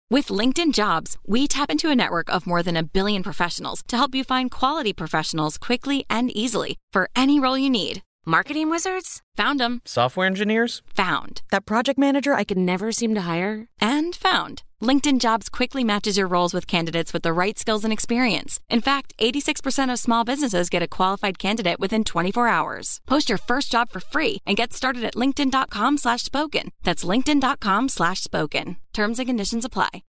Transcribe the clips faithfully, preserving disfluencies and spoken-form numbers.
With LinkedIn Jobs, we tap into a network of more than a billion professionals to help you find quality professionals quickly and easily for any role you need. Marketing wizards? Found them. Software engineers? Found. That project manager I could never seem to hire? And found. LinkedIn Jobs quickly matches your roles with candidates with the right skills and experience. In fact, eighty-six percent of small businesses get a qualified candidate within twenty-four hours. Post your first job for free and get started at linkedin.com slash spoken. That's linkedin.com slash spoken. Terms and conditions apply.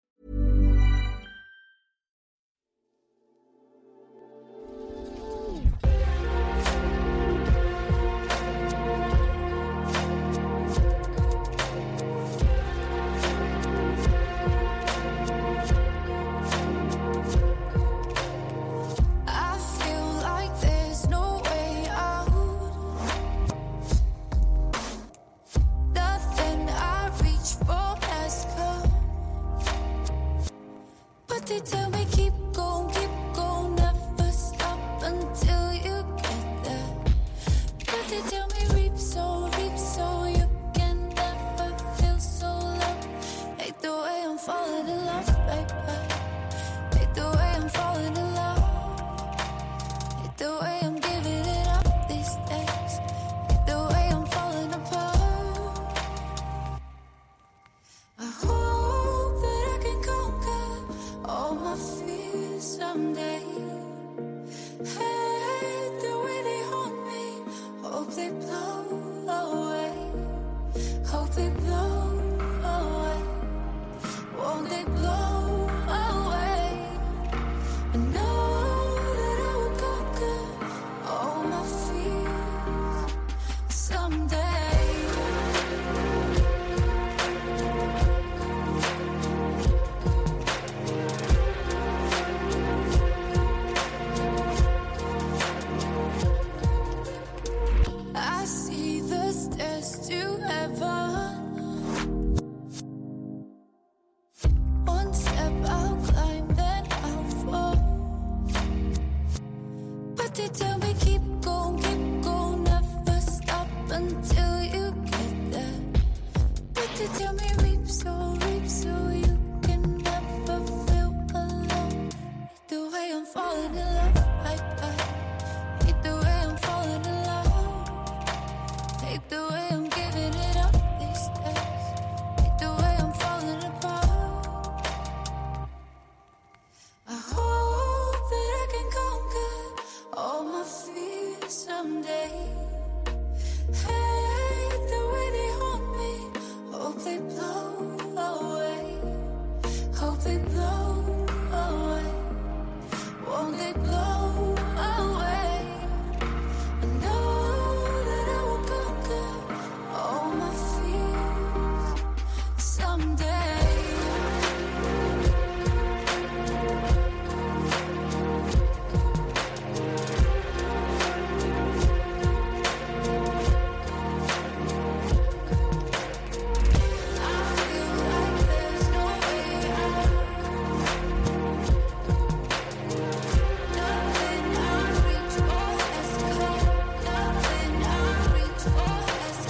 They tell me keep going, keep going, never stop until you get there. But they tell me reap so, reap so you can never feel so low. Hate the way I'm falling in love, baby. Hate the way I'm falling in love. Hate the way I'm giving it up these days. Hate the way I'm falling apart. I hope that I can conquer all my fears someday. Hate the way they haunt me. Hope they blow away. Hope they blow away. Won't they blow away? I know that I will conquer all my fears someday. I see the stairs to heaven. One step I'll climb, then I'll fall. But they tell me keep going, keep going, never stop until you get there. But they tell me reap so, reap so you can never feel alone. Hate the way I'm falling in love, I, I hate the way I'm falling in love. Hate the way I'm giving it up these days. Hate the way I'm falling apart. I hope that I can conquer all my fears someday. Hate the way they haunt me. Hope they blow away. Hope they blow away. Won't they blow away? I know that I will conquer all my fears someday. I feel like there's no way out. Nothing I reach for has come. Nothing I reach for has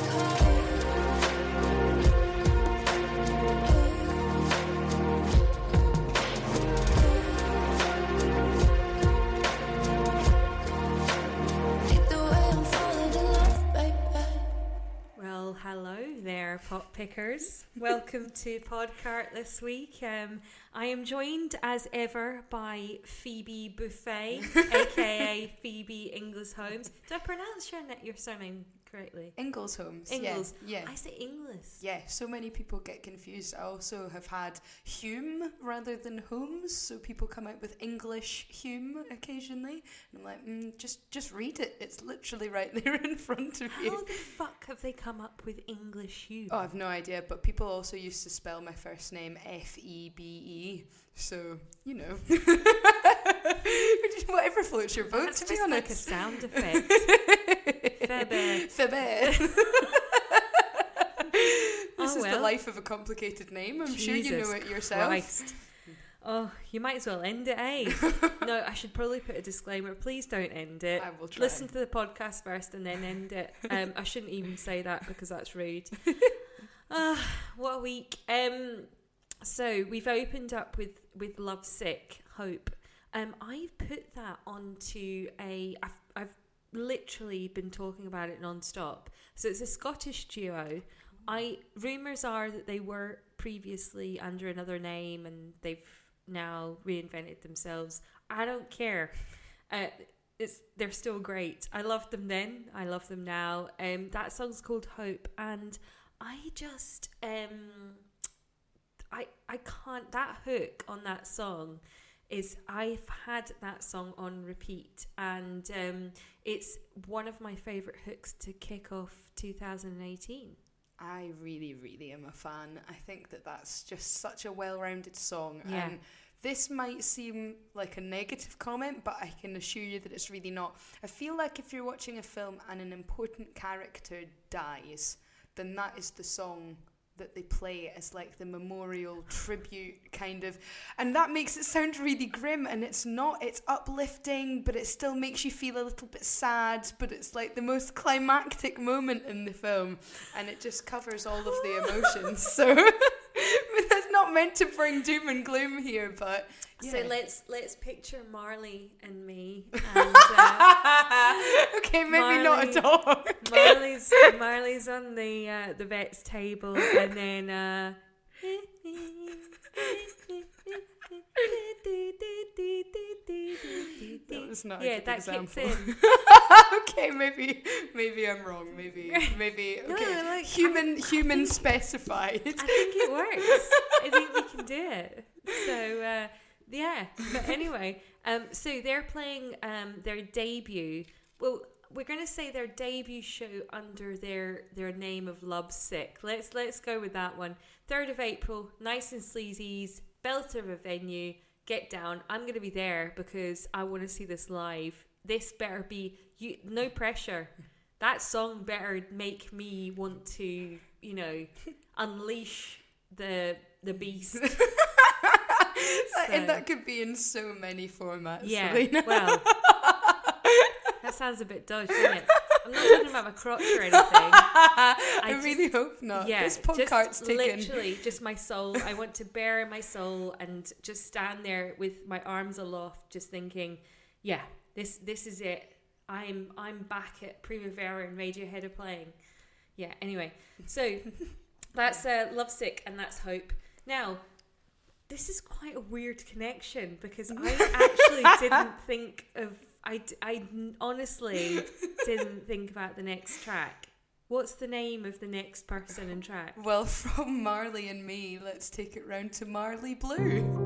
come. Hate the way I'm falling in love, baby. Well, hello there, pop pickers. Welcome to Podcart this week. Um, I am joined as ever by Phoebe Buffet, aka Phoebe Ingles Holmes. Did I pronounce your your surname correctly? Ingles Holmes. Ingles. Yeah. I say Inglis. Yeah, so many people get confused. I also have had Hume rather than Holmes, so people come out with English Hume occasionally. And I'm like, mm, just just read it. It's literally right there in front of How you. the fuck have they come up with English Hugh? Oh, I've no idea, but people also used to spell my first name F E B E, so, you know. Whatever floats your boat, That's to be just honest. like a sound effect. Phoebe. Phoebe. This Oh, is well. the life of a complicated name. I'm sure you know Jesus it yourself. Christ. Oh, you might as well end it, eh? No, I should probably put a disclaimer. Please don't end it. I will try. Listen to the podcast first and then end it. Um, I shouldn't even say that because that's rude. Ah, what a week. Um, so we've opened up with with Lovesick, Hope. Um, I've put that onto a. I've I've literally been talking about it non-stop. So it's a Scottish duo. I rumours are that they were previously under another name and they've now reinvented themselves. I don't care. Uh, it's they're still great. I loved them then. I love them now. Um, that song's called Hope, and I just um, I I can't. That hook on that song is I've had that song on repeat, and um, it's one of my favourite hooks to kick off two thousand eighteen. I really, really am a fan. I think that that's just such a well-rounded song. Yeah. And this might seem like a negative comment, but I can assure you that it's really not. I feel like if you're watching a film and an important character dies, then that is the song that they play as like the memorial tribute kind of, and that makes it sound really grim, and it's not. It's uplifting, but it still makes you feel a little bit sad, but it's like the most climactic moment in the film, and it just covers all of the emotions. So that's not meant to bring doom and gloom here, but yeah. So let's let's picture Marley and me, and uh, okay, maybe Marley, not a dog. Marley's Marley's on the uh, the vet's table, and then uh, that was not yeah, a good that example. kicks in. Okay, maybe maybe I'm wrong. Maybe maybe No, okay. like, human I- I human think- specified. I think it works. I think we can do it. So uh, yeah, but anyway, um, so they're playing um their debut. Well, we're gonna say their debut show under their their name of Lovesick. Let's let's go with that one. Third of April, Nice and Sleazy's belter of a venue. Get down. I'm gonna be there because I want to see this live. This better be you. No pressure. That song better make me want to, you know, unleash the the beast. That- and So- that could be in so many formats. Yeah, Selena. well, that sounds a bit dodgy, doesn't it? I'm not talking about my crotch or anything. I, I really hope not. Yeah, This podcast's just taken. literally just my soul. I want to bare my soul and just stand there with my arms aloft, just thinking, yeah, this this is it. I'm I'm back at Primavera and Radiohead are playing. Yeah. Anyway, so that's uh, Lovesick and that's Hope. Now, this is quite a weird connection because I actually didn't think of. I, d- I honestly didn't think about the next track. What's the name of the next person and track? Well, from Marley and Me, let's take it round to Marley Blue.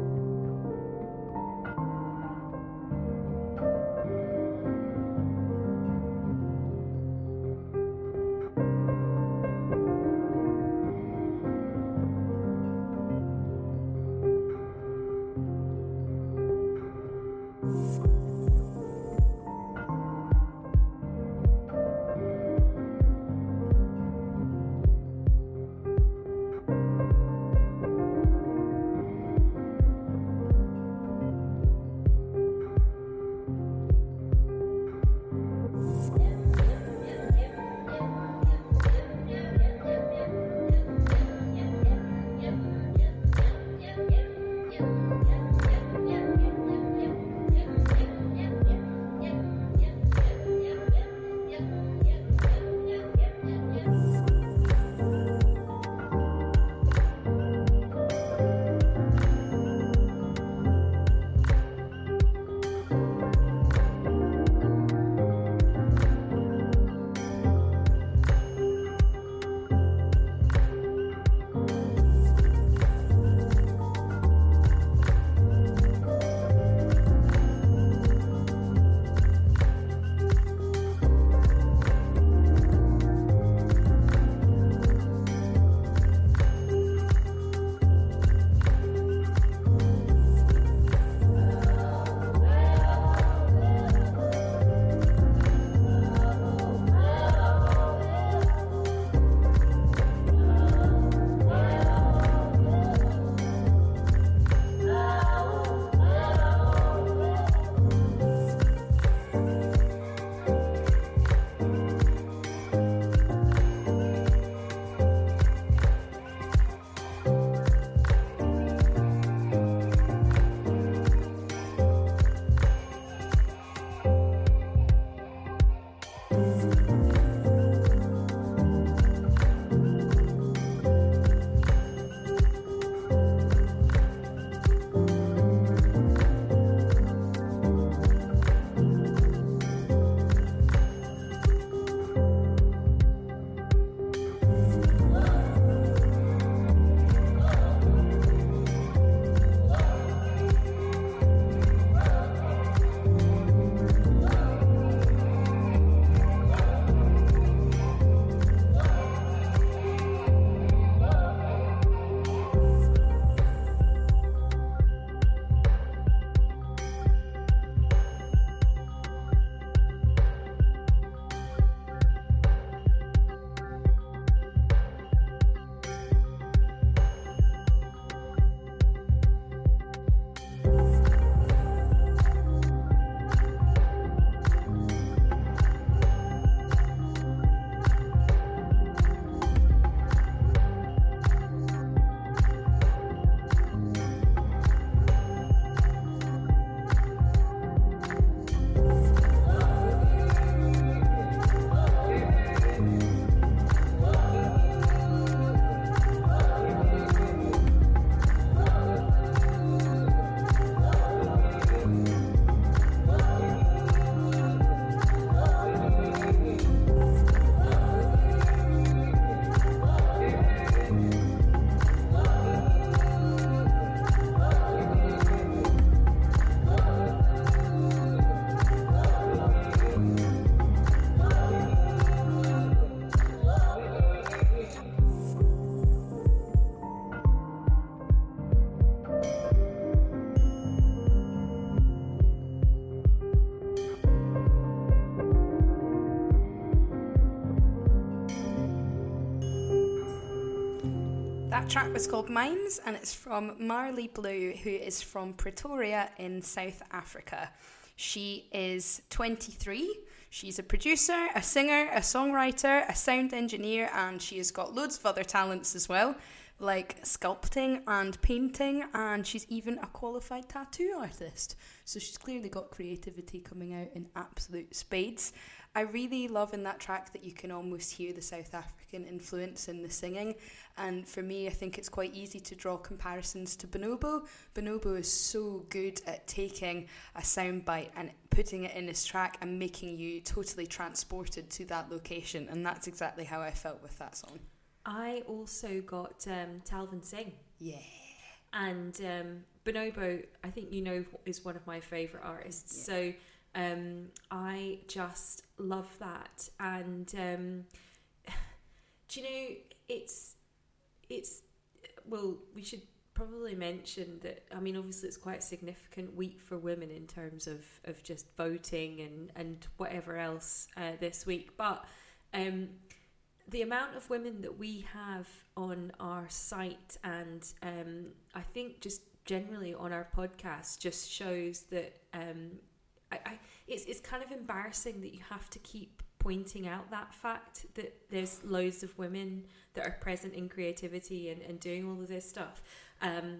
track was called Mimes, and it's from Marley Blue, who is from Pretoria in South Africa. She is twenty-three. She's a producer, a singer, a songwriter, a sound engineer, and she has got loads of other talents as well, like sculpting and painting, and she's even a qualified tattoo artist. So she's clearly got creativity coming out in absolute spades. I really love in that track that you can almost hear the South African influence in the singing, and for me I think it's quite easy to draw comparisons to Bonobo. Bonobo is so good at taking a soundbite and putting it in his track and making you totally transported to that location, and that's exactly how I felt with that song. I also got um, Talvin Singh. Yeah. And um, Bonobo, I think you know, is one of my favourite artists. Yeah. So um, I just love that. And um, do you know, it's, it's, well, we should probably mention that, I mean, obviously it's quite a significant week for women in terms of, of just voting and, and whatever else uh, this week. But um, the amount of women that we have on our site and um, I think just generally on our podcast just shows that um, I, I, it's, it's kind of embarrassing that you have to keep pointing out that fact that there's loads of women that are present in creativity and, and doing all of this stuff. Um,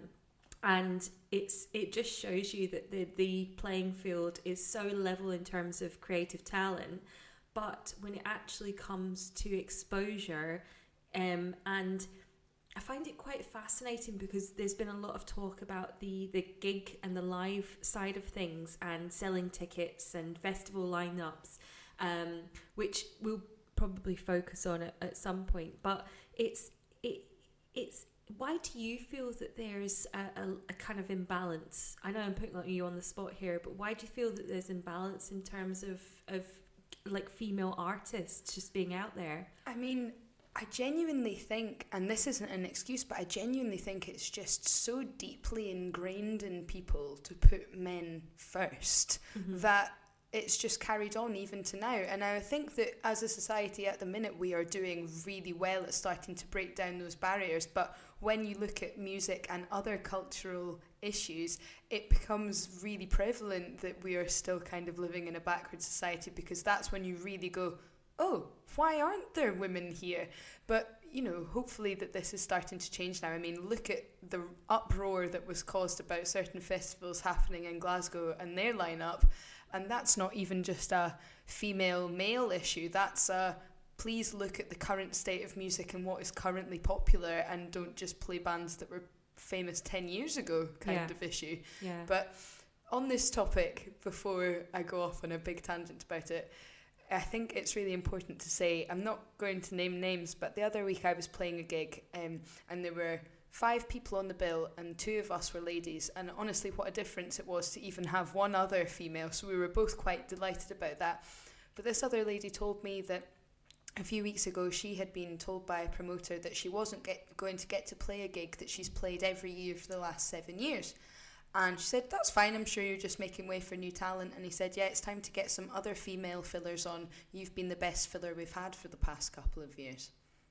and it's it just shows you that the, the playing field is so level in terms of creative talent. But when it actually comes to exposure, um, and I find it quite fascinating because there's been a lot of talk about the, the gig and the live side of things and selling tickets and festival lineups, um, which we'll probably focus on at, at some point. But it's it it's why do you feel that there's a, a, a kind of imbalance? I know I'm putting you on the spot here, but why do you feel that there's imbalance in terms of of like female artists just being out there? I mean, I genuinely think, and this isn't an excuse, but I genuinely think it's just so deeply ingrained in people to put men first, mm-hmm. that it's just carried on even to now. And I think that as a society at the minute we are doing really well at starting to break down those barriers, but when you look at music and other cultural issues, it becomes really prevalent that we are still kind of living in a backward society, because that's when you really go, oh, why aren't there women here? But, you know, hopefully that this is starting to change now. I mean, look at the uproar that was caused about certain festivals happening in Glasgow and their lineup, and that's not even just a female-male issue, that's a please look at the current state of music and what is currently popular and don't just play bands that were famous ten years ago kind yeah. of issue. Yeah. But on this topic, before I go off on a big tangent about it, I think it's really important to say, I'm not going to name names, but the other week I was playing a gig um, and there were five people on the bill and two of us were ladies, and honestly what a difference it was to even have one other female, so we were both quite delighted about that. But this other lady told me that a few weeks ago she had been told by a promoter that she wasn't get, going to get to play a gig that she's played every year for the last seven years. And she said, that's fine, I'm sure you're just making way for new talent. And he said, yeah, it's time to get some other female fillers on. You've been the best filler we've had for the past couple of years.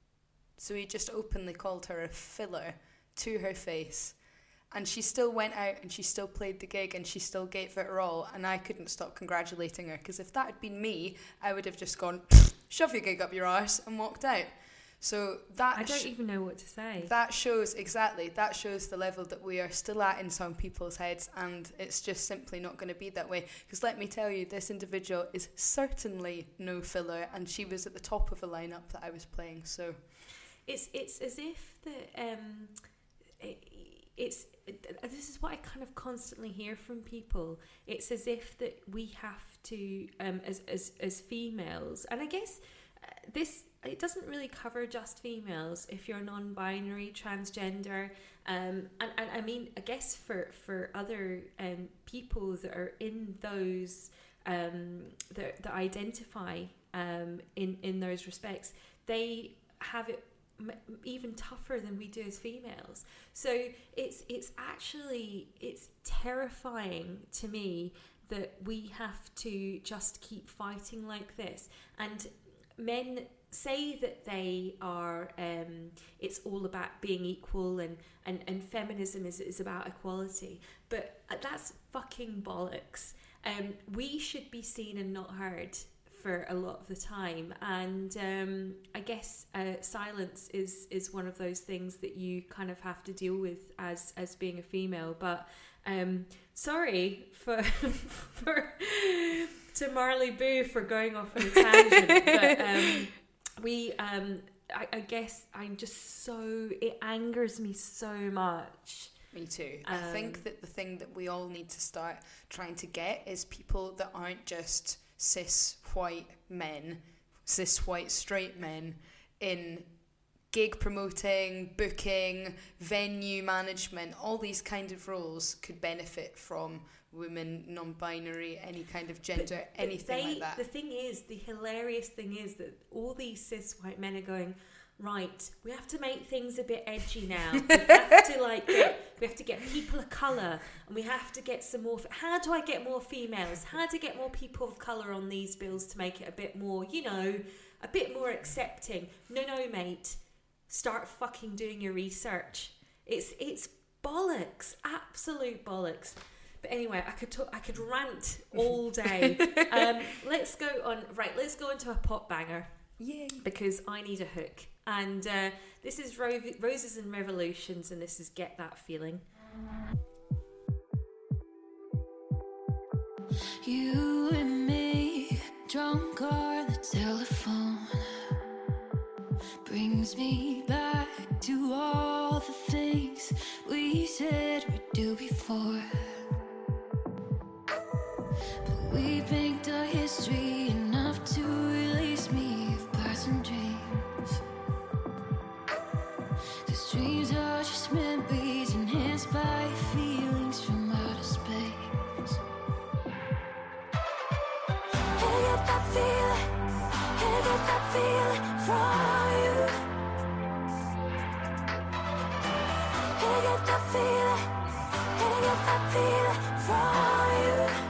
So he just openly called her a filler to her face. And she still went out and she still played the gig and she still gave it her all. And I couldn't stop congratulating her, because if that had been me, I would have just gone, shove your gig up your arse and walked out. So that I don't sh- even know what to say. That shows, exactly, that shows the level that we are still at in some people's heads, and it's just simply not going to be that way. Because let me tell you, this individual is certainly no filler, and she was at the top of a lineup that I was playing. So it's it's as if the um, it, it's it, this is what I kind of constantly hear from people. It's as if that we have to um as as as females, and I guess uh, this. It doesn't really cover just females. If you're non-binary, transgender, um, and, and I mean, I guess for for other um, people that are in those um, that, that identify um, in in those respects, they have it m- even tougher than we do as females. So it's it's actually it's terrifying to me that we have to just keep fighting like this, and men say that they are, um, it's all about being equal and, and, and feminism is, is about equality, but that's fucking bollocks. Um, we should be seen and not heard for a lot of the time, and um, I guess uh, silence is is one of those things that you kind of have to deal with as as being a female. But um, sorry for for to Marley Boo for going off on a tangent, but um, we um, I, I guess I'm just so it angers me so much. Me too. Um, I think that the thing that we all need to start trying to get is people that aren't just cis white men, cis white straight men in gig promoting, booking, venue management, all these kind of roles could benefit from women, non-binary, any kind of gender, but, anything they, like that. The thing is, the hilarious thing is that all these cis white men are going, right, we have to make things a bit edgy now. We have to like get, we have to get people of colour, and we have to get some more. How do I get more females? How do I get more people of colour on these bills to make it a bit more, you know, a bit more accepting? No, no, mate. Start fucking doing your research. It's it's bollocks, absolute bollocks. But anyway, I could talk, I could rant all day. um, let's go on. Right, let's go into a pop banger. Yay. Because I need a hook. And uh, this is Ro- Roses and Revolutions, and this is Get That Feeling. You and me, drunk on the telephone, brings me back to all the things we said we'd do before. But we banked our history enough to release me of past and dreams. Cause dreams are just memories enhanced by feelings from outer space. Hey, get that feeling, hey, get that feeling from you. Hey, get that feeling, hey, get that feeling from you.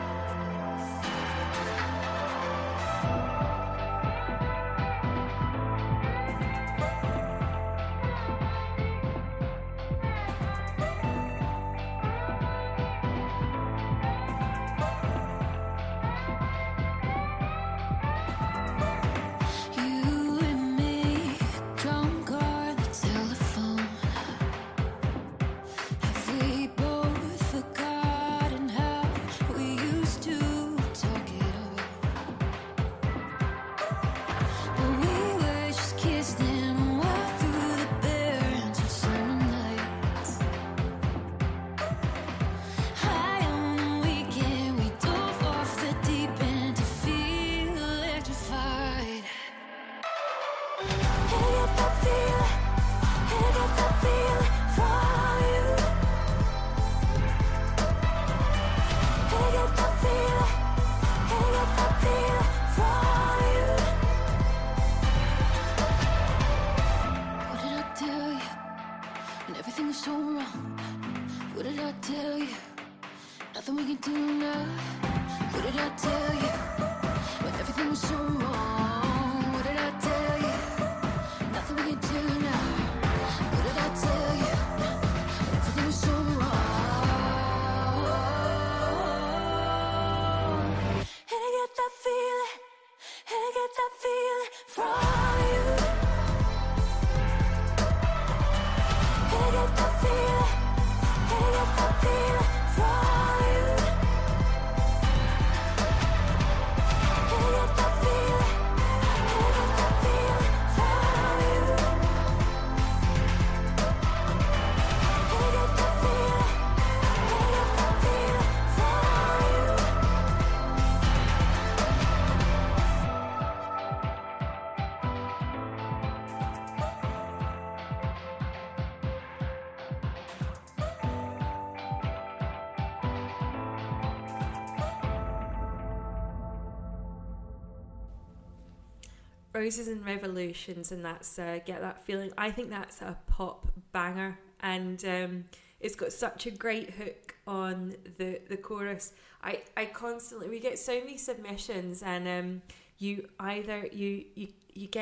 Roses and Revolutions, and that's uh, Get That Feeling. I think that's a pop banger, and um, it's got such a great hook on the, the chorus. I, I constantly, we get so many submissions, and um, you either, you, you, you get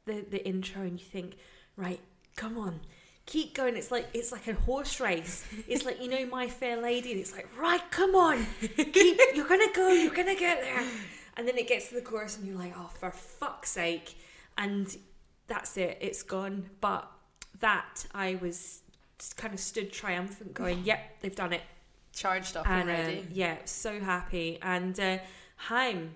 the, the intro and you think, right, come on, keep going. It's like it's like a horse race. It's like, you know, My Fair Lady, and it's like, right, come on, keep, you're gonna go, you're gonna get there. And then it gets to the chorus and you're like, oh, for fuck's sake. And that's it, it's gone. But that, I was kind of stood triumphant going, yep, they've done it. Charged up and, already. Uh, yeah, so happy. And uh, Haim.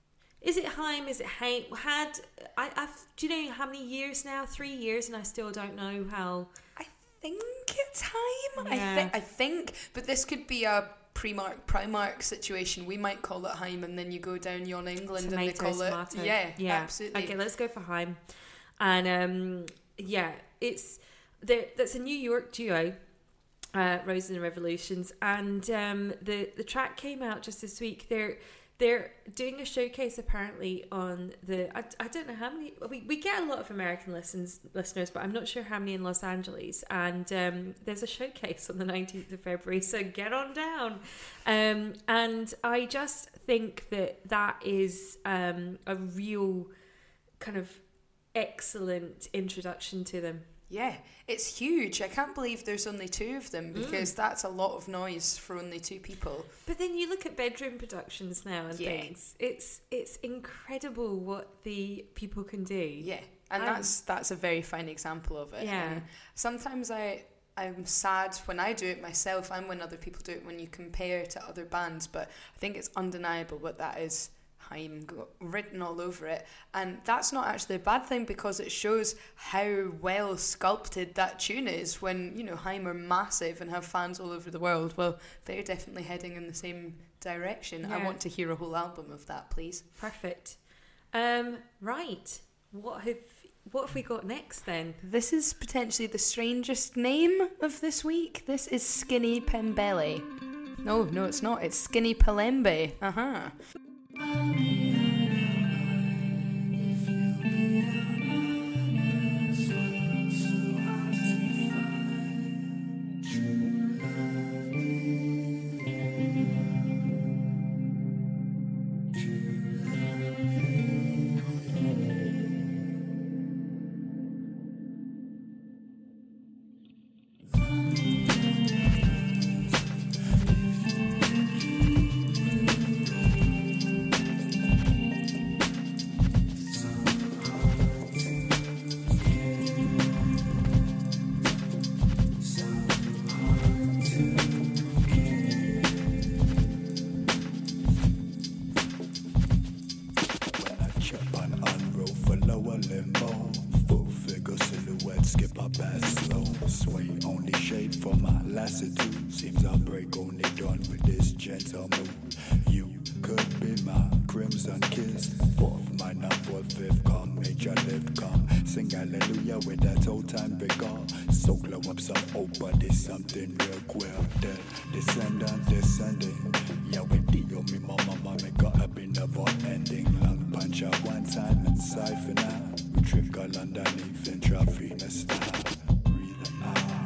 Is it Haim? Is it Haim? Had I? I've, do you know how many years now? Three years, and I still don't know how. I think it's Haim. Yeah. I think. I think, but this could be a Primark Primark situation. We might call it Haim, and then you go down yon England Tomato, and they call tomato. it. Yeah, yeah, absolutely. Okay, let's go for Haim. And um, yeah, it's there. That's a New York duo. Uh, Roses and Revolutions, and um, the the track came out just this week. They're they're doing a showcase apparently on the. I, I don't know how many. We, we get a lot of American listens listeners, but I'm not sure how many in Los Angeles. And um, there's a showcase on the nineteenth of February, so get on down. Um, and I just think that that is um, a real kind of excellent introduction to them. Yeah, it's huge. I can't believe there's only two of them, because Mm. that's a lot of noise for only two people. But then you look at bedroom productions now and Yeah. things. It's it's incredible what the people can do. Yeah, and I'm- that's that's a very fine example of it. Yeah. And sometimes I I'm sad when I do it myself, and when other people do it, when you compare to other bands. But I think it's undeniable what that is. Haim go- written all over it, and that's not actually a bad thing, because it shows how well sculpted that tune is. When, you know, Haim are massive and have fans all over the world, well, they're definitely heading in the same direction. I Yeah. want to hear a whole album of that, please. Perfect. Um, right. What have what have we got next then? This is potentially the strangest name of this week. This is Skinny Pembele. No, no, it's not. It's Skinny Palembe. Uh-huh. Seems I'll break only done with this gentle mood. You could be my crimson kiss. Fourth, my not fourth, fifth, come, major lift, come. Sing hallelujah with that old time vigor. So glow up some old body, something real queer. Then descendant, descending. Yeah, with Dio, me mama, mommy got up in never ending. Long punch out one time and siphon out. We trickle underneath and Trafina style. Breathing out.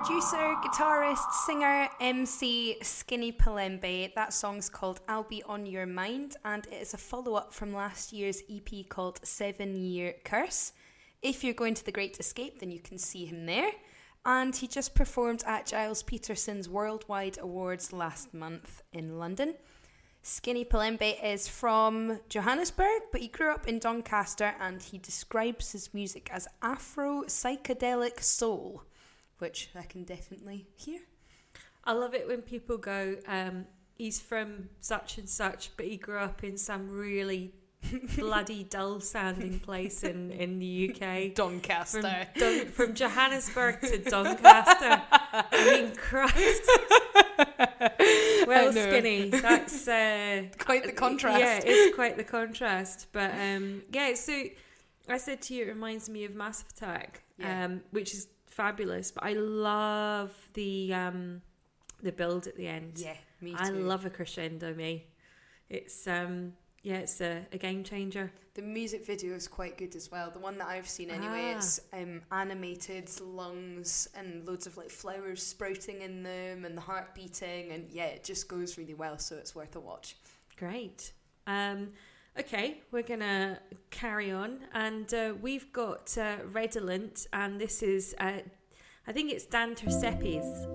Producer, guitarist, singer, M C Skinny Palembe. That song's called I'll Be On Your Mind, and it is a follow-up from last year's E P called Seven Year Curse. If you're going to the Great Escape, then you can see him there. And he just performed at Giles Peterson's Worldwide Awards last month in London. Skinny Palembe is from Johannesburg, but he grew up in Doncaster, and he describes his music as Afro psychedelic soul, which I can definitely hear. I love it when people go, um, he's from such and such, but he grew up in some really bloody dull sounding place in, in the U K. Doncaster. From, Don, from Johannesburg to Doncaster. I mean, Christ. Well, Skinny, that's uh, quite the contrast. Yeah, it's quite the contrast. But um, yeah, so I said to you, it reminds me of Massive Attack, yeah. um, which is fabulous. But I love the um, the build at the end. Yeah, me too. I love a crescendo. Me, it's um, yeah, it's a, a game changer. The music video is quite good as well. The one that I've seen anyway, Ah. it's um, animated lungs and loads of like flowers sprouting in them and the heart beating, and yeah, it just goes really well, so it's worth a watch. Great. Um, okay, we're gonna carry on, and uh, we've got uh, Redolent, and this is uh, I think it's Dan Tercepes.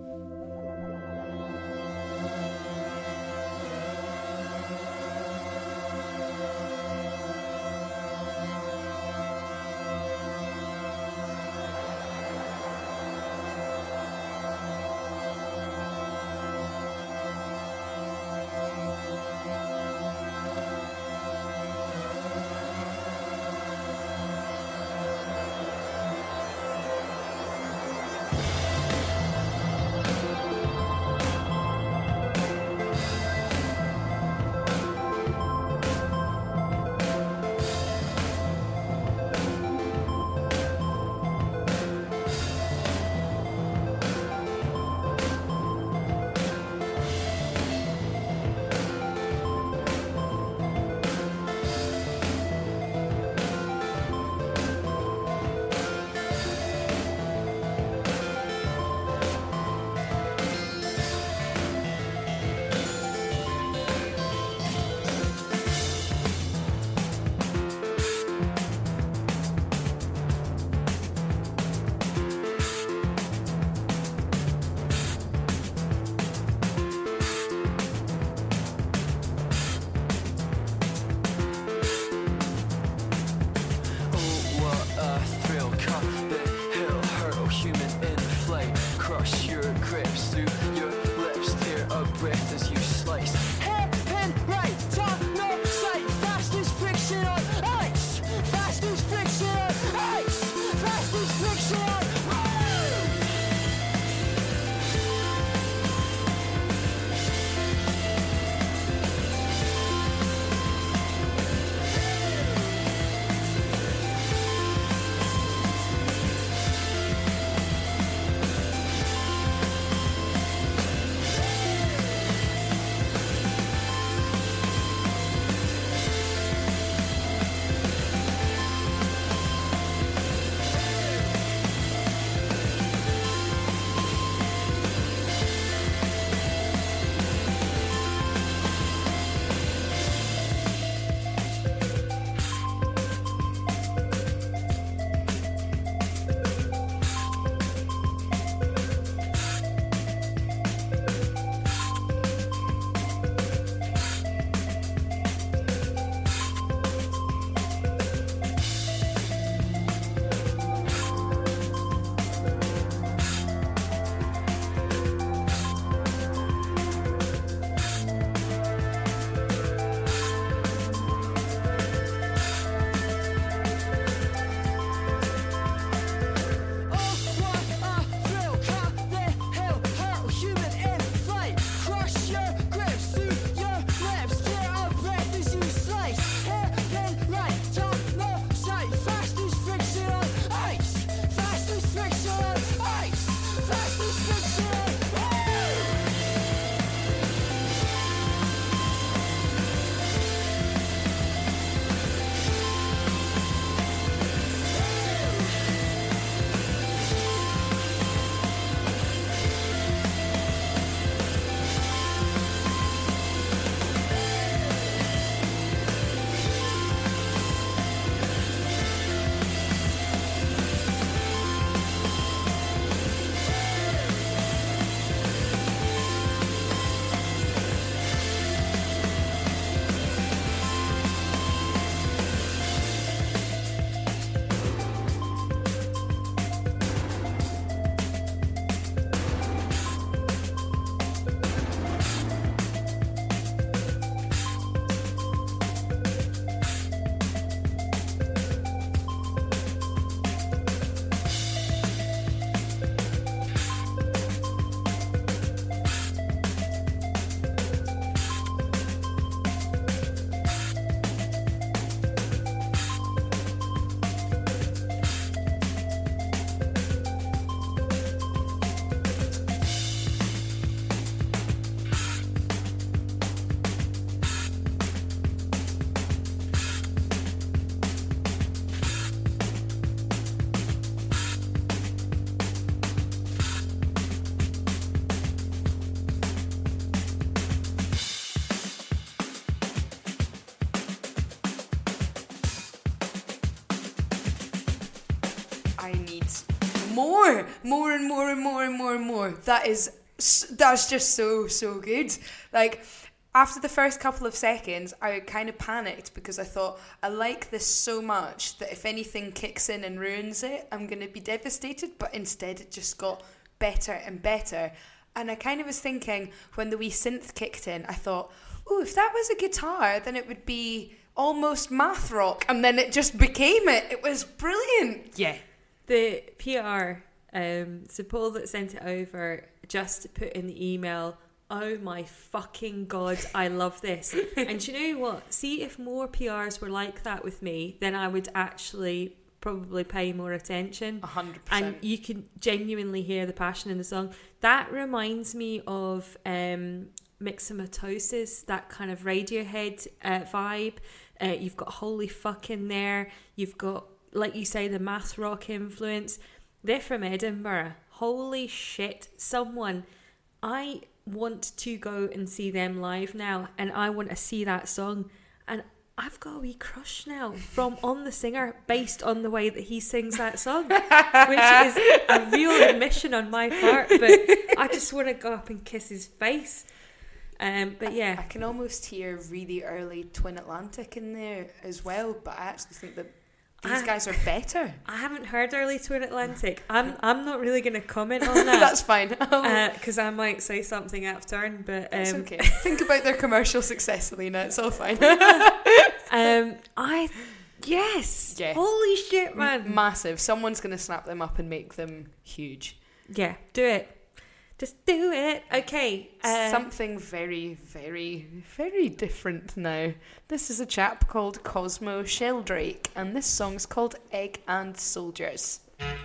more, more and more and more and more and more. That is, that's just so, so good. Like, after the first couple of seconds, I kind of panicked because I thought, I like this so much that if anything kicks in and ruins it, I'm going to be devastated. But instead, it just got better and better. And I kind of was thinking, when the wee synth kicked in, I thought, oh, if that was a guitar, then it would be almost math rock. And then it just became it. It was brilliant. Yeah. The P R, um, so Paul that sent it over, just put in the email, oh my fucking God, I love this. And do you know what? See, if more P Rs were like that with me, then I would actually probably pay more attention. A hundred percent. And you can genuinely hear the passion in the song. That reminds me of um, Mixomatosis, that kind of Radiohead uh, vibe. Uh, you've got Holy Fuck in there. You've got, like you say, the math rock influence. They're from Edinburgh. Holy shit. Someone, I want to go and see them live now, and I want to see that song, and I've got a wee crush now from On the Singer based on the way that he sings that song, which is a real admission on my part, but I just want to go up and kiss his face. Um, but yeah, I can almost hear really early Twin Atlantic in there as well, but I actually think that these I, guys are better. I haven't heard early Twin Atlantic. I'm I'm not really going to comment on that. That's fine. Because uh, I might say something out of turn, but um, it's okay. Think about their commercial success, Alina. It's all fine. um, I yes, yeah. Holy shit, man! M- massive. Someone's going to snap them up and make them huge. Yeah, do it. Just do it. Okay. Uh, Something very, very, very different now. This is a chap called Cosmo Sheldrake, and this song's called Egg and Soldiers.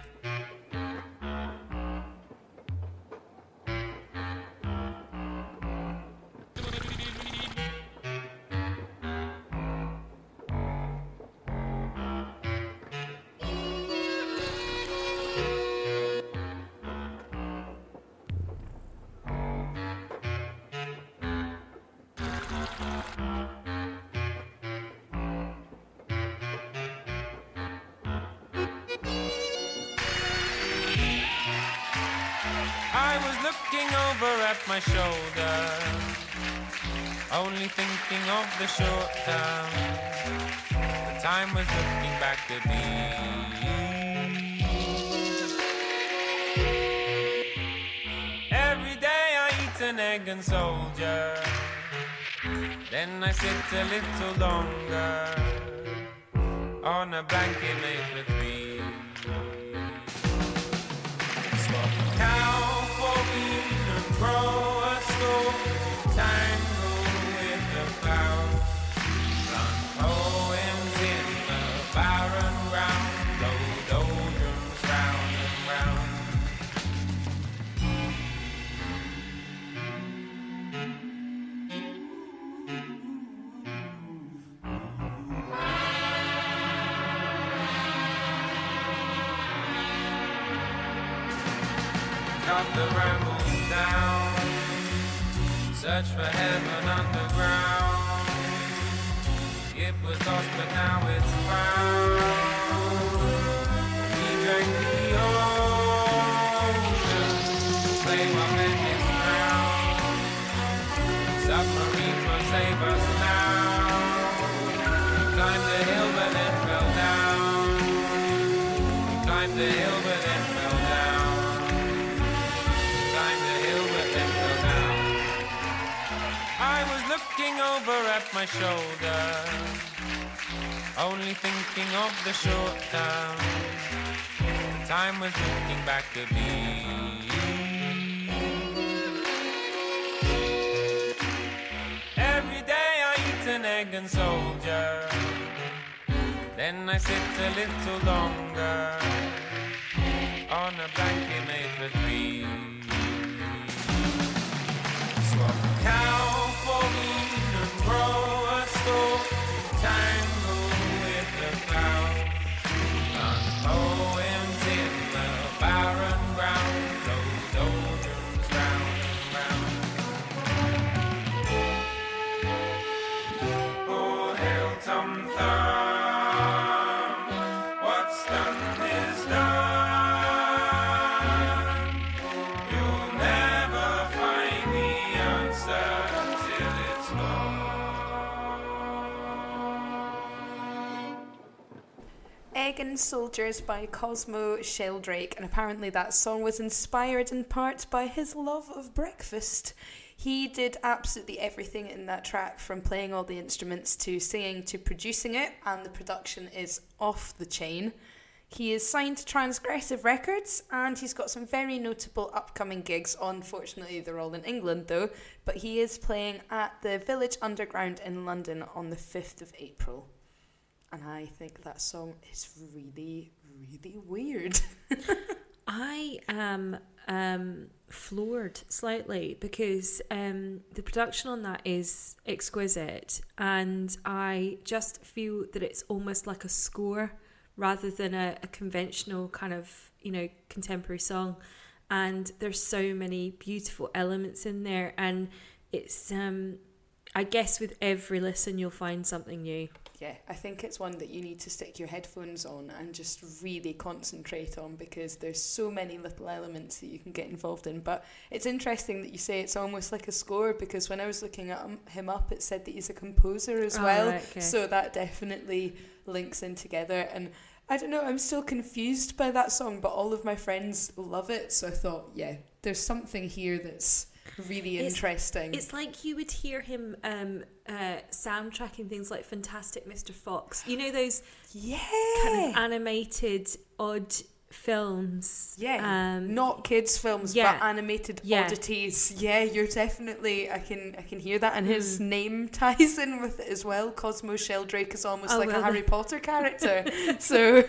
My shoulder, only thinking of the short term. The time was looking back at me. Every day I eat an egg and soldier, then I sit a little longer on a blanket made for three. Swap a cow for me. Grow a storm to tangle with the clouds. Run poems in the barren ground. Blow doldrums round and round. Cut the rambles down. Search for heaven underground. It was lost but now it's found. We drank the ocean, play while men get drowned. Submarines will save us now. We climbed the hill but then fell down. We climbed the hill but then fell down. We climbed the hill but then fell down. I was looking over at my shoulder, only thinking of the short term. The time was looking back at me. Every day I eat an egg and soldier, then I sit a little longer on a blanket made for three. Swap a cow for me and grow a stalk to tangle with the clouds. Run poems in the barren ground, blow doldrums round and round. Oh, hail Tom Thumb, what's done is done. American Soldiers by Cosmo Sheldrake, and apparently that song was inspired in part by his love of breakfast. He did absolutely everything in that track, from playing all the instruments to singing to producing it, and the production is off the chain. He is signed to Transgressive Records, and he's got some very notable upcoming gigs. Unfortunately, they're all in England though, but he is playing at the Village Underground in London on the fifth of April. And I think that song is really, really weird. I am um, floored slightly because um, the production on that is exquisite, and I just feel that it's almost like a score rather than a, a conventional kind of, you know, contemporary song. And there's so many beautiful elements in there, and it's um, I guess with every listen you'll find something new. Yeah, I think it's one that you need to stick your headphones on and just really concentrate on, because there's so many little elements that you can get involved in. But it's interesting that you say it's almost like a score, because when I was looking at him, him up, it said that he's a composer as Oh, well. right, okay. So that definitely links in together. And I don't know, I'm still confused by that song, but all of my friends love it. So I thought, yeah, there's something here that's really It's- interesting. It's like you would hear him um, uh, soundtracking things like Fantastic Mister Fox. You know, those yeah. kind of animated, odd films. Yeah, Um, not kids' films, yeah. but animated Yeah. oddities. Yeah, you're definitely. I can, I can hear that, and his Mm. name ties in with it as well. Cosmo Sheldrake is almost Oh, like well, a Harry the- Potter character. So,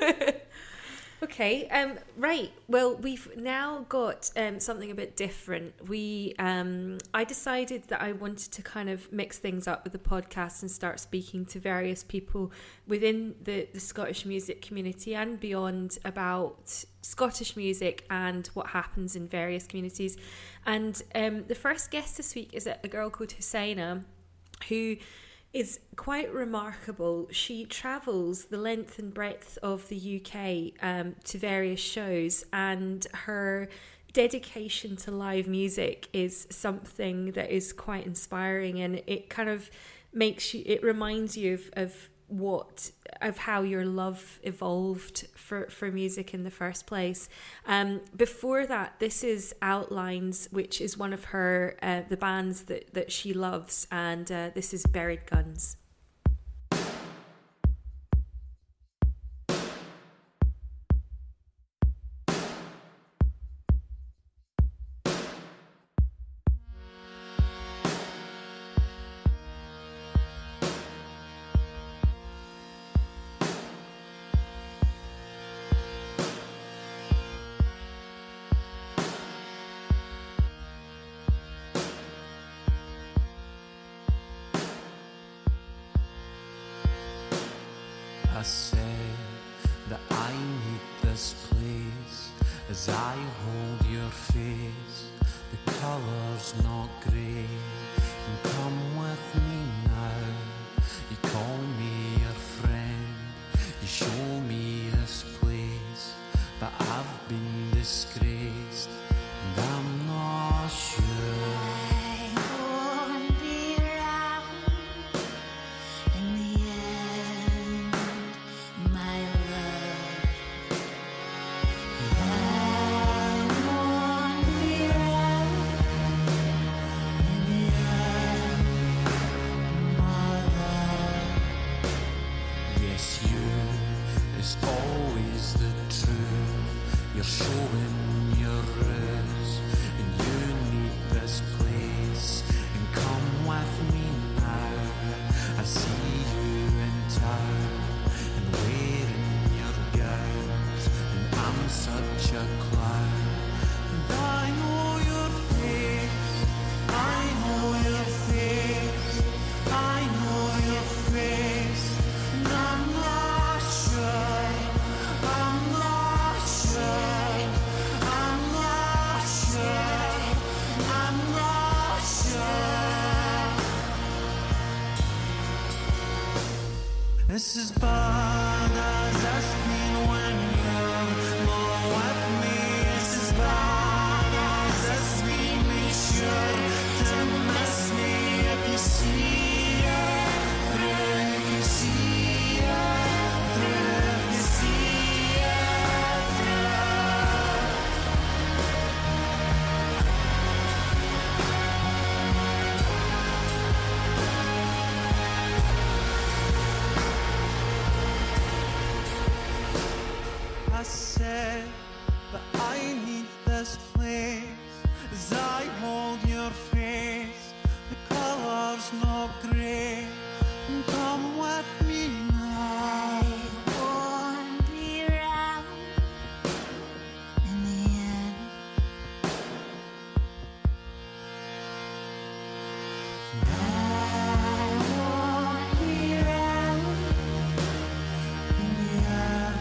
Okay, um, right. Well, we've now got um, something a bit different. We, um, I decided that I wanted to kind of mix things up with the podcast and start speaking to various people within the, the Scottish music community and beyond about Scottish music and what happens in various communities. And um, the first guest this week is a, a girl called Hussaina, who is quite remarkable. She travels the length and breadth of the U K um, to various shows, and her dedication to live music is something that is quite inspiring, and it kind of makes you, it reminds you of, of what, of how your love evolved for, for music in the first place. Um, before that, this is Outlines, which is one of her, uh, the bands that, that she loves, and uh, this is Buried Guns. I said that I need this place as I hold your face. The colour's not grey. You come with me now. You call me your friend. You show me this place, but I've been disgraced, and I'm not sure. Yes, you is always the truth. You're showing your roots, and you need this place. And come with me now. I see you in town, and wearing your gowns, and I'm such a clown. And I know your face, I know your face, I know your face. And I'm not sure, I'm not sure, I'm not sure, I'm not sure. This is bad as it's been when you're not with me. This is bad as it's been. Be sure to miss me if you see it through. You can see it through. You see hold your face, the color's not grey. Come with me now. I won't be around in the end. I won't be around in the end.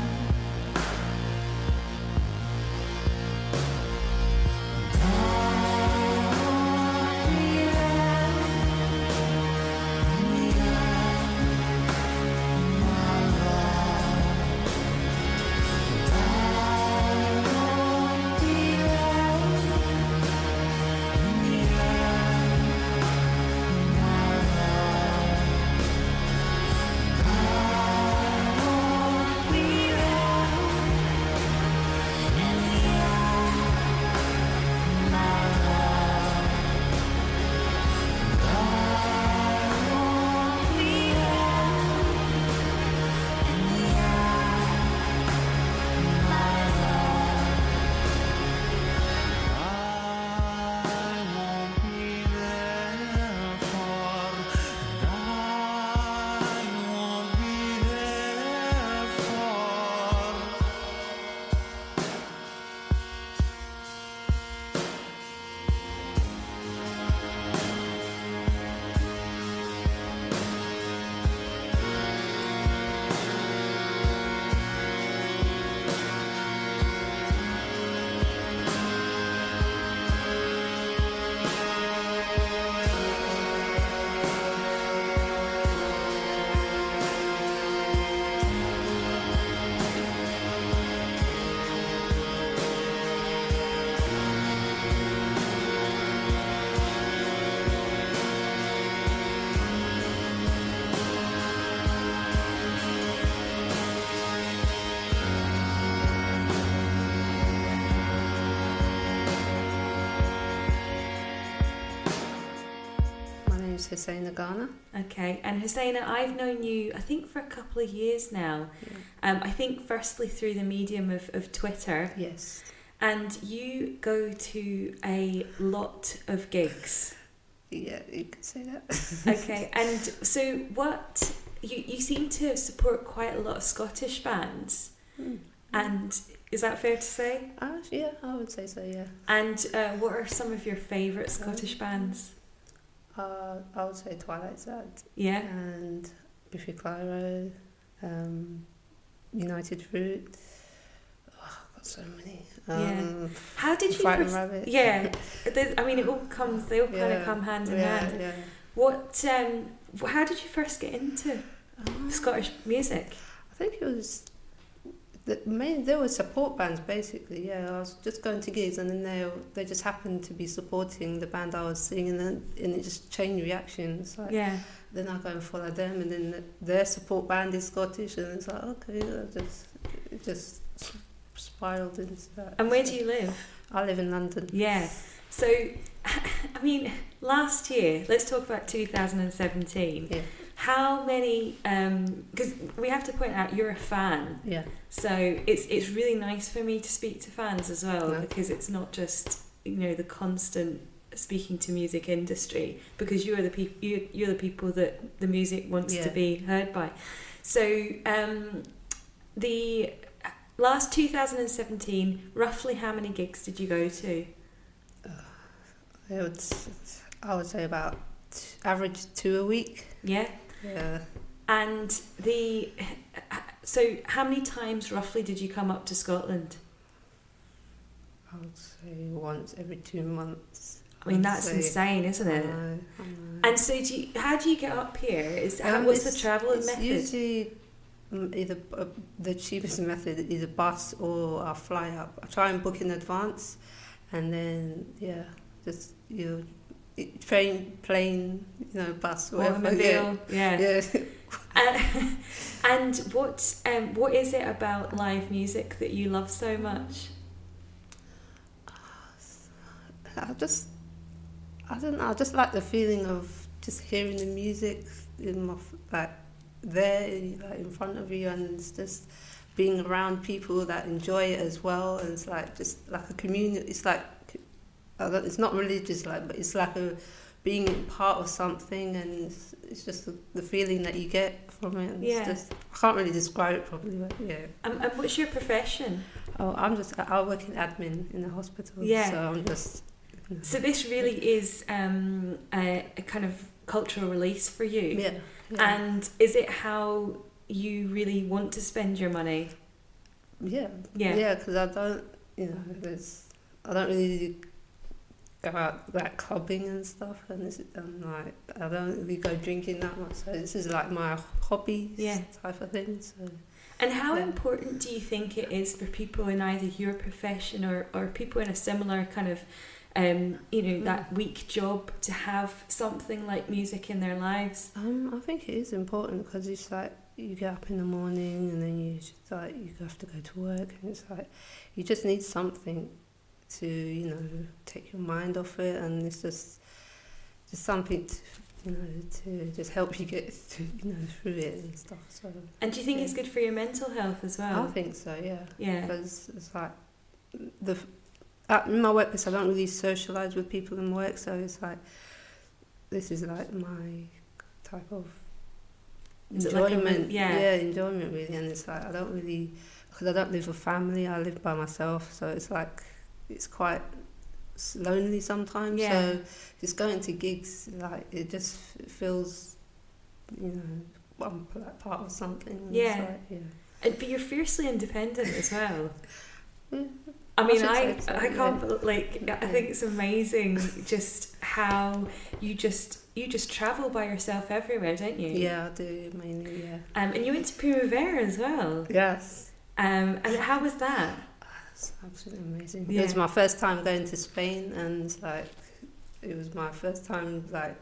Hussaina Ghana. Okay, and Hussaina, I've known you, I think, for a couple of years now. Yeah. Um, I think firstly through the medium of, of Twitter. Yes. And you go to a lot of gigs. Yeah, you could say that. Okay, and so what, you, you seem to support quite a lot of Scottish bands. Mm. And is that fair to say? Uh, yeah, I would say so, yeah. And uh, what are some of your favourite Scottish bands? Uh, I would say Twilight Sad. Yeah. And Biffy Clyro, um, United Fruit. Oh, I've got so many. Um, yeah. How did you Frightened first... Rabbit. Yeah. There's- I mean, it all comes, they all kind Yeah, of come hand in yeah, hand. yeah. What, um, how did you first get into Um, Scottish music? I think it was the main. There were support bands basically. Yeah, I was just going to gigs, and then they they just happened to be supporting the band I was seeing, and then and it just changed reactions. Like, Yeah. then I go and follow them, and then the, their support band is Scottish, and it's like okay, I just it just spiraled into that. And where do you live? I live in London. Yeah. So, I mean, last year, let's talk about two thousand seventeen. Yeah. How many, because we have to point out you're a fan. Yeah. So it's it's really nice for me to speak to fans as well, No. because it's not just, you know, the constant speaking to music industry, because you're the people you, you're the people that the music wants Yeah. to be heard by. So um, the last two thousand seventeen, roughly how many gigs did you go to? I would s- I would say about t- average two a week. Yeah. Yeah. And the so how many times roughly did you come up to Scotland? I would say once every two months. I mean, I'd that's say. insane, isn't I it? know, I know. And so, do you, how do you get up here? Is how, Um, what's the it's- travelling it's method? Usually, mm, either uh, the cheapest method, either bus or I fly up. I try and book in advance, and then yeah, just you know, train, plane, you know, bus, whatever. Automobile, yeah. Yeah. Uh, and what um what is it about live music that you love so much? I just, I don't know. I just like the feeling of just hearing the music in my f- like there, like in front of you, and it's just being around people that enjoy it as well. And it's like just like a community. It's like I don't, it's not religious, like, but it's like a being part of something, and it's, it's just the, the feeling that you get from it. It's Yeah. just, I can't really describe it properly, but yeah. And, and what's your profession? Oh, I'm just, I work in admin in the hospital, Yeah. so I'm just... You know. So this really is um, a, a kind of cultural release for you. Yeah. yeah. And is it how you really want to spend your money? Yeah. Yeah. Yeah, because I don't, you know, there's, I don't really go out like clubbing and stuff, and this, and like I don't really go drinking that much. So this is like my hobby Yeah. type of thing. So And how Yeah. important do you think it is for people in either your profession or, or people in a similar kind of, um, you know, Mm. that week job to have something like music in their lives? um, I think it is important because it's like you get up in the morning and then you just like you have to go to work, and it's like you just need something to, you know, take your mind off it, and it's just just something to, you know, to just help you get through, you know, through it and stuff. So And do you think Yeah. it's good for your mental health as well? I think so, yeah. Yeah. Because it's like the at in my workplace, I don't really socialise with people in work, so it's like this is like my type of Is it like a enjoyment. re- yeah. yeah, enjoyment really, and it's like I don't really because I don't live with family. I live by myself, so it's like it's quite s- lonely sometimes. Yeah. So just going to gigs, like it just f- feels, you know, I'm like part of something. and it's Yeah. like, yeah. And, but you're fiercely independent as well. Yeah. I mean, should I, say so, I yeah. can't bel- like I Yeah. think it's amazing just how you just you just travel by yourself everywhere, don't you? Yeah, I do mainly. Yeah. Um, and you went to Primavera as well. Yes. Um, and how was that? It's absolutely amazing. Yeah. It was my first time going to Spain, and like it was my first time like.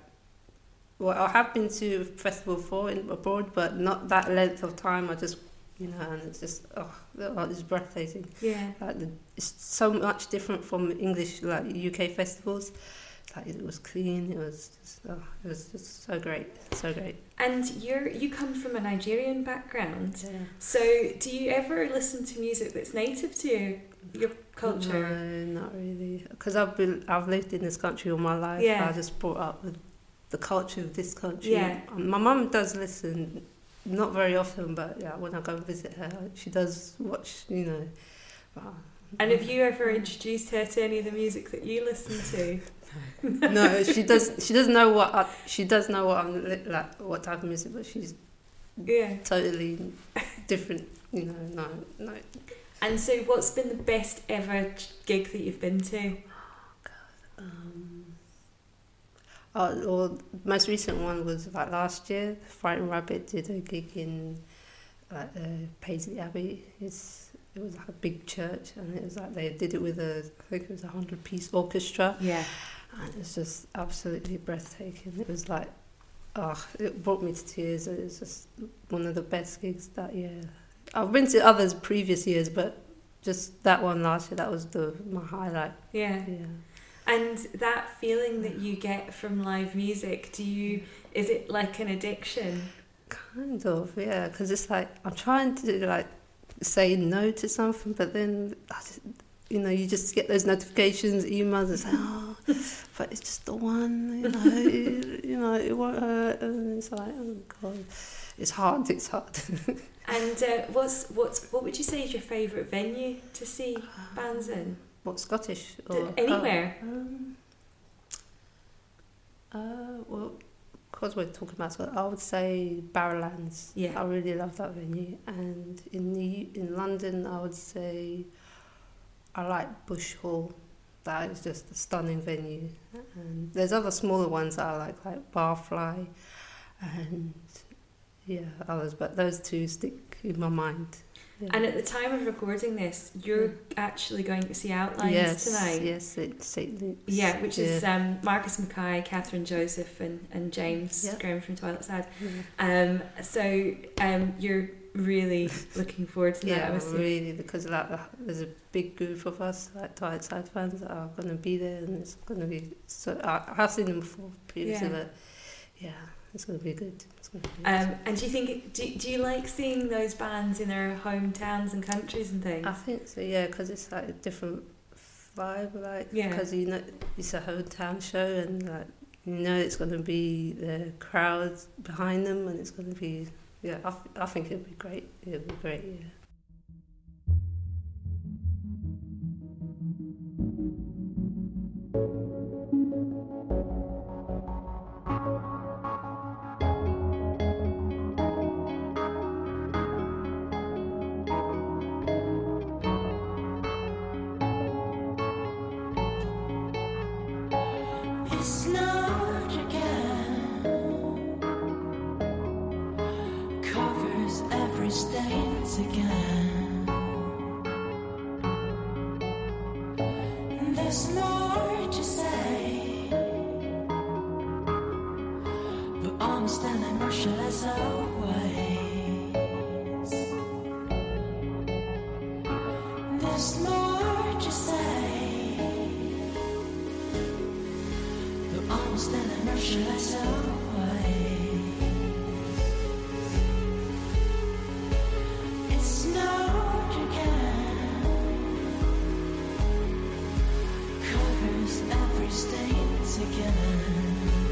Well, I have been to a festival before in abroad, but not that length of time. I just, you know, and it's just oh, oh it's breathtaking. Yeah. Like the, it's so much different from English like U K festivals. Like it was clean. It was just oh, it was just so great, so great. And you're you come from a Nigerian background, Yeah. so do you ever listen to music that's native to you, your culture? No, not really. Because I've been, I've lived in this country all my life. Yeah. I just brought up with the culture of this country. Yeah. Um, My mum does listen, not very often, but yeah, when I go and visit her, she does watch. You know. But, And have you ever introduced her to any of the music that you listen to? no, she does. She doesn't know what I, she does know what I'm li- like, what type of music, but she's Yeah. totally different. You know, no, no. And so, what's been the best ever gig that you've been to? Um, oh, well, most recent one was like last year. Frightened Rabbit did a gig in like uh, Paisley Abbey. It's it was like a big church, and it was like they did it with a I think it was a hundred piece orchestra, Yeah. and it was just absolutely breathtaking. It was like, oh, it brought me to tears. It was just one of the best gigs that year. I've been to others previous years, but just that one last year, that was the my highlight. Yeah. Yeah. And that feeling that you get from live music, do you? Is it like an addiction? Kind of, yeah, because it's like I'm trying to like say no to something, but then I just, you know, you just get those notifications, emails, and say, oh, but it's just the one, you know, it, you know, it won't hurt, and it's like, oh god, it's hard, it's hard. And uh, what's what's what would you say is your favourite venue to see bands in? What, Scottish D- or anywhere? Oh, um, uh, well, because we're talking about Scotland, I would say Barrowlands. Yeah. I really love that venue, and in the in London, I would say I like Bush Hall. That is just a stunning venue. And there's other smaller ones that I like, like Barfly, and yeah, others. But those two stick in my mind. Yeah. And at the time of recording this, you're actually going to see Outlines yes, tonight. yes, it's Saint Luke's. Yeah, which is yeah. um, Marcus Mackay, Catherine Joseph, and, and James Yeah. Graham from Twilight Side. Yeah. Um, so um, you're really looking forward to that. Yeah, I'm assuming. really, because like uh, there's a big group of us, like Twilight Side fans, that are going to be there, and it's going to be so. I, I have seen them before previously, Yeah. but yeah, it's going to be good. It's gonna be good. Um, and do you think do, do you like seeing those bands in their hometowns and countries and things? I think so, yeah, because it's like a different f- vibe, like, Yeah. because you know it's a hometown show, and like you know it's going to be the crowd behind them, and it's going to be yeah. I, th- I think it'll be great. It'll be great. Yeah. It's not again, covers every stains again. There's more to say, but I'm standing motionless always. There's more to say, I'm standing motionless always. It snowed again, covers every stains again.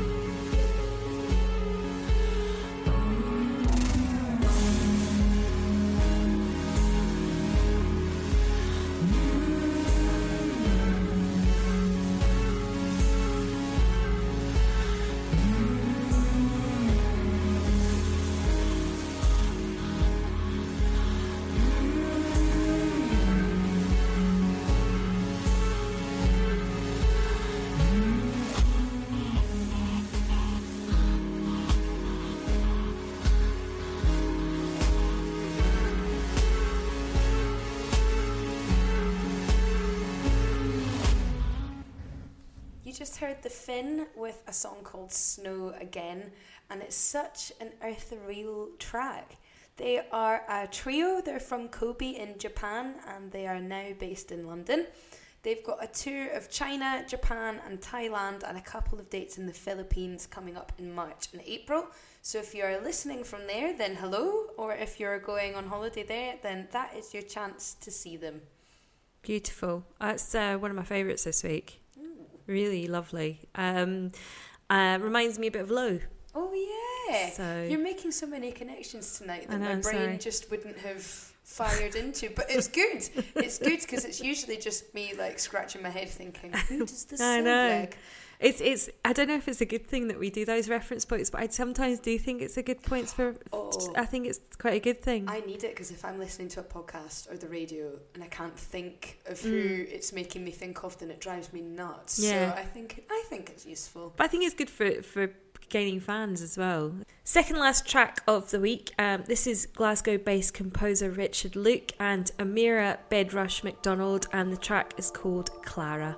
You just heard The Finn with a song called Snow Again, and it's such an ethereal track. They are a trio, they're from Kobe in Japan, and they are now based in London. They've got a tour of China, Japan and Thailand, and a couple of dates in the Philippines coming up in March and April. So if you're listening from there, then hello, or if you're going on holiday there, then that is your chance to see them. Beautiful. That's uh, one of my favourites this week. Really lovely. Um, uh, reminds me a bit of Low. Oh yeah. So You're making so many connections tonight I that know, my I'm brain sorry. just wouldn't have fired into. But it's good. It's good because it's usually just me like scratching my head thinking, who does this I sound know. like? It's it's. I don't know if it's a good thing that we do those reference points, but I sometimes do think it's a good points for. Oh. I think it's quite a good thing. I need it because if I'm listening to a podcast or the radio and I can't think of who Mm. it's making me think of, then it drives me nuts. Yeah. So I think I think it's useful. But I think it's good for for gaining fans as well. Second last track of the week. Um, this is Glasgow-based composer Richard Luke and Amira Bedrush McDonald, and the track is called Clara.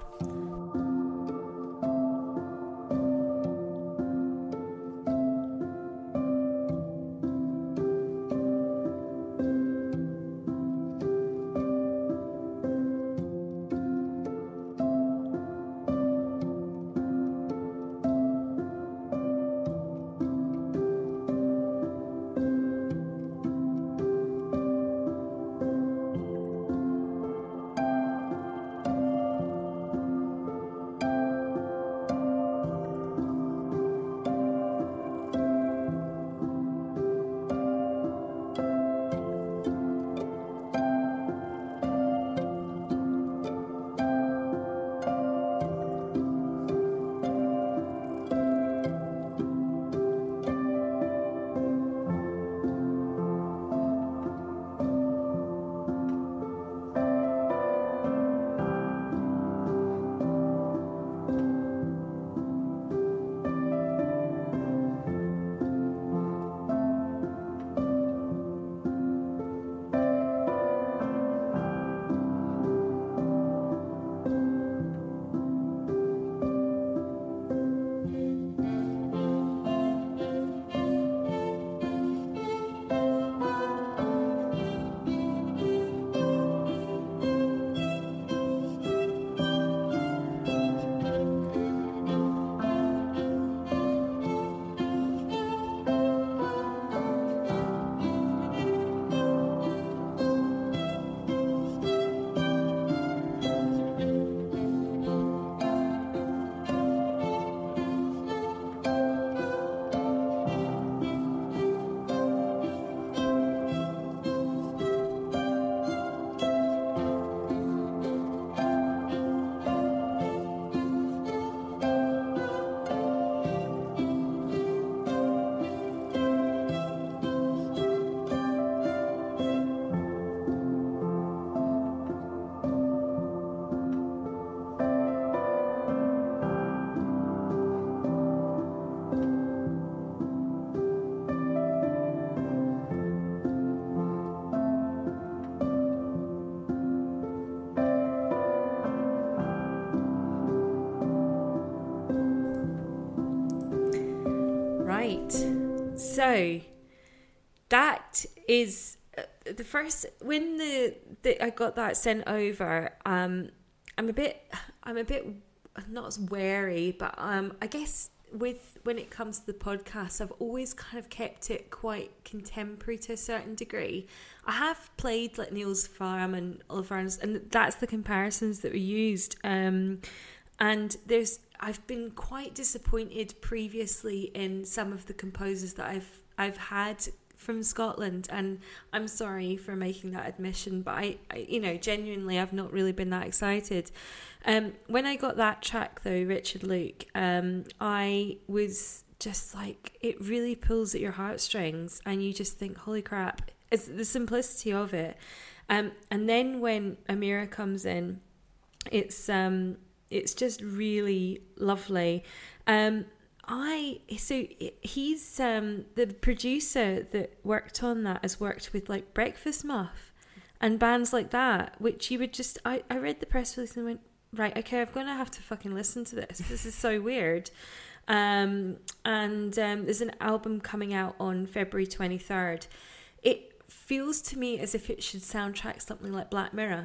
Right. So that is uh, the first when the, the I got that sent over. Um, I'm a bit, I'm a bit not as wary, but um, I guess with when it comes to the podcast, I've always kind of kept it quite contemporary to a certain degree. I have played like Niels Farm and Oliver Arns, and that's the comparisons that were used. Um, and there's I've been quite disappointed previously in some of the composers that I've I've had from Scotland, and I'm sorry for making that admission, but I, I you know, genuinely I've not really been that excited. Um, when I got that track though, Richard Luke, um, I was just like, it really pulls at your heartstrings, and you just think, holy crap, it's the simplicity of it. Um, and then when Amira comes in, it's um, it's just really lovely. Um, I so he's um the producer that worked on that has worked with like Breakfast Muff and bands like that, which you would just I, I read the press release and went, right, okay, I'm gonna have to fucking listen to this. This is so weird. Um and um there's an album coming out on February twenty-third. It feels to me as if it should soundtrack something like Black Mirror.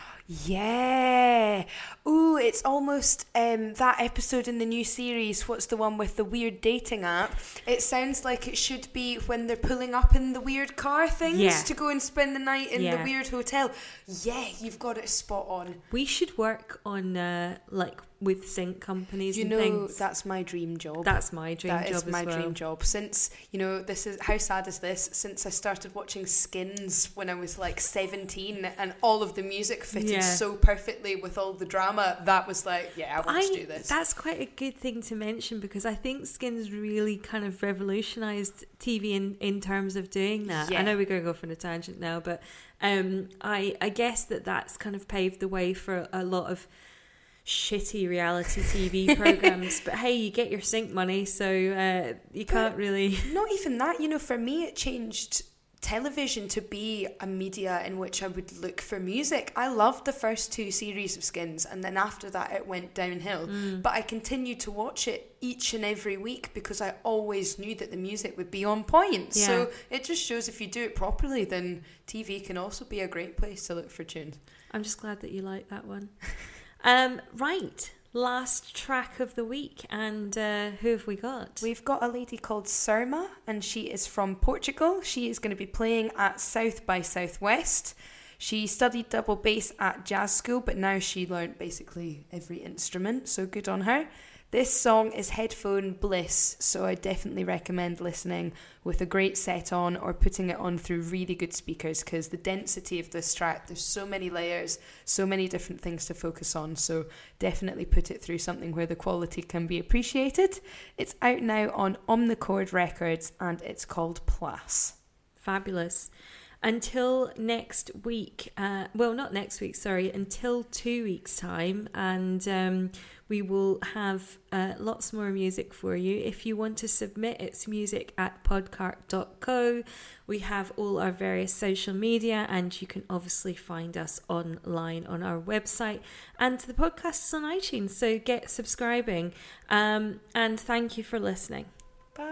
Yeah. Ooh, it's almost um, that episode in the new series. What's the one with the weird dating app? It sounds like it should be when they're pulling up in the weird car things Yeah. to go and spend the night in Yeah. the weird hotel. Yeah, you've got it spot on. We should work on uh, like with sync companies You and know, things. that's my dream job. That's my dream That job is my as well. dream job. Since, you know, this is, how sad is this? Since I started watching Skins when I was like seventeen, and all of the music fitted Yeah. so perfectly with all the drama, that was like, yeah, I want I, to do this. That's quite a good thing to mention, because I think Skins really kind of revolutionised T V in, in terms of doing that. Yeah. I know we're going to go off on a tangent now, but um, I, I guess that that's kind of paved the way for a lot of shitty reality T V programs. But hey, you get your sync money, so uh, you can't really... Not even that, you know, for me it changed television to be a media in which I would look for music. I loved the first two series of Skins, and then after that it went downhill. Mm. But I continued to watch it each and every week because I always knew that the music would be on point. Yeah. So it just shows if you do it properly, then T V can also be a great place to look for tunes. I'm just glad that you like that one. um, right, last track of the week, and uh, who have we got? We've got a lady called Surma, and she is from Portugal. She is going to be playing at South by Southwest. She studied double bass at jazz school, but now she learnt basically every instrument, so good on her. This song is headphone bliss, so I definitely recommend listening with a great set on or putting it on through really good speakers, because the density of this track, there's so many layers, so many different things to focus on, so definitely put it through something where the quality can be appreciated. It's out now on Omnichord Records, and it's called Plas. Fabulous. Until next week, uh, well, not next week, sorry, until two weeks' time, and um, we will have uh, lots more music for you. If you want to submit, it's music at podcart dot co. We have all our various social media, and you can obviously find us online on our website, and the podcast is on iTunes, so get subscribing, um, and thank you for listening. Bye.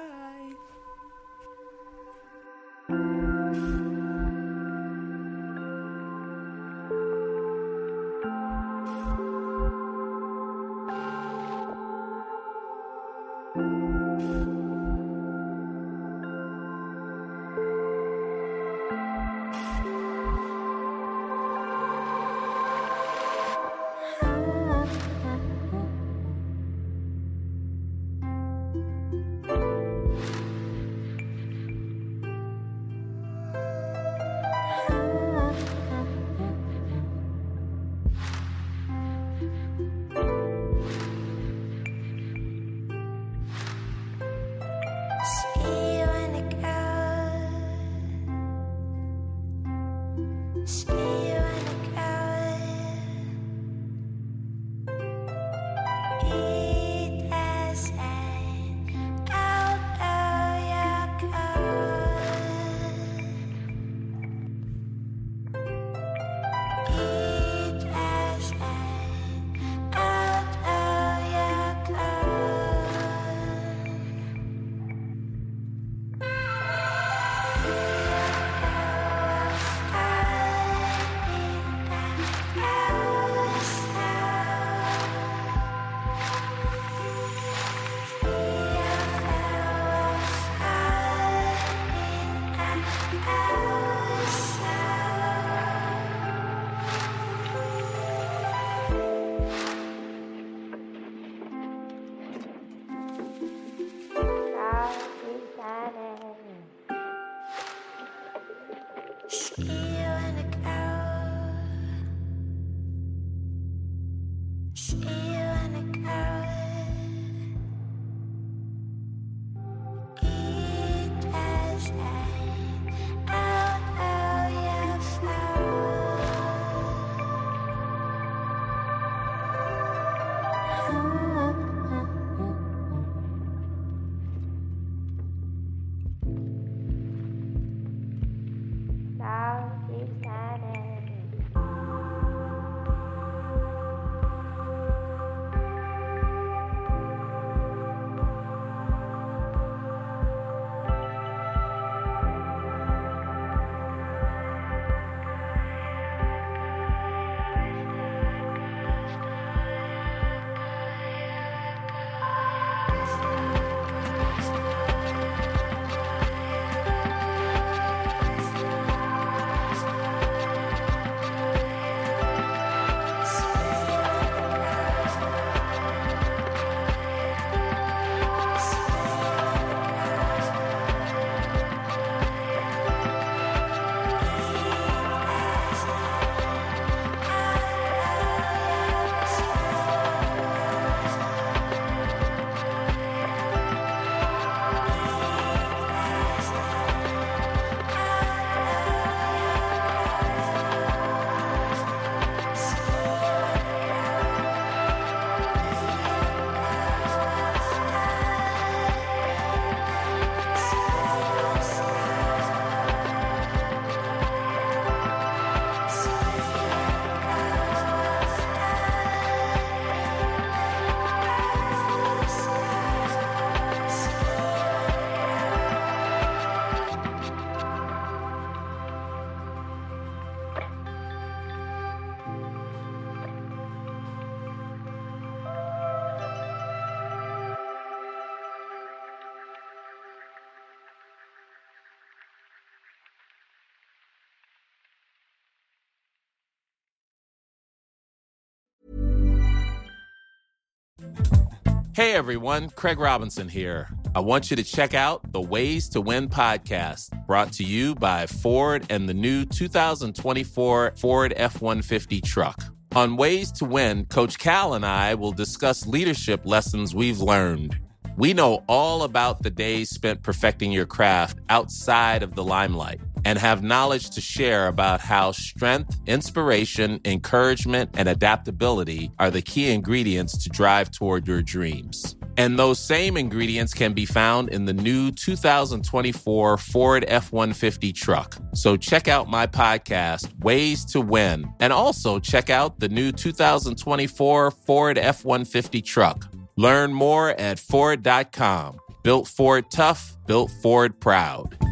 See you in the crowd. See you in the crowd. It doesn't out how you Now keep standing. Hey everyone, Craig Robinson here. I want you to check out the Ways to Win podcast, brought to you by Ford and the new two thousand twenty-four Ford F one fifty truck. On Ways to Win, Coach Cal and I will discuss leadership lessons we've learned. We know all about the days spent perfecting your craft outside of the limelight and have knowledge to share about how strength, inspiration, encouragement, and adaptability are the key ingredients to drive toward your dreams. And those same ingredients can be found in the new two thousand twenty-four Ford F one fifty truck. So check out my podcast, Ways to Win, and also check out the new two thousand twenty-four Ford F one fifty truck. Learn more at Ford dot com. Built Ford tough, built Ford proud.